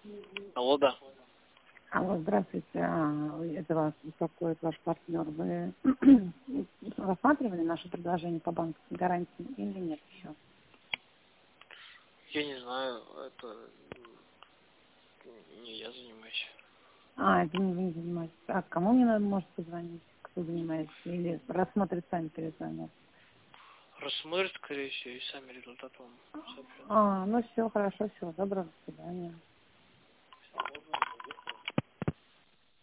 Алло, да. Алло, здравствуйте. Это вас беспокоит ваш партнер. Вы рассматривали наше предложение по банковской гарантии или нет еще? Я не знаю, это не я занимаюсь. Это не вы не занимаетесь. А кому мне надо, может, позвонить? Кто занимается? Или рассмотрит сами перезвонят? Рассмотрят, скорее всего, и сами результат вам сообщат. Ну все, хорошо, всего доброго, до свидания.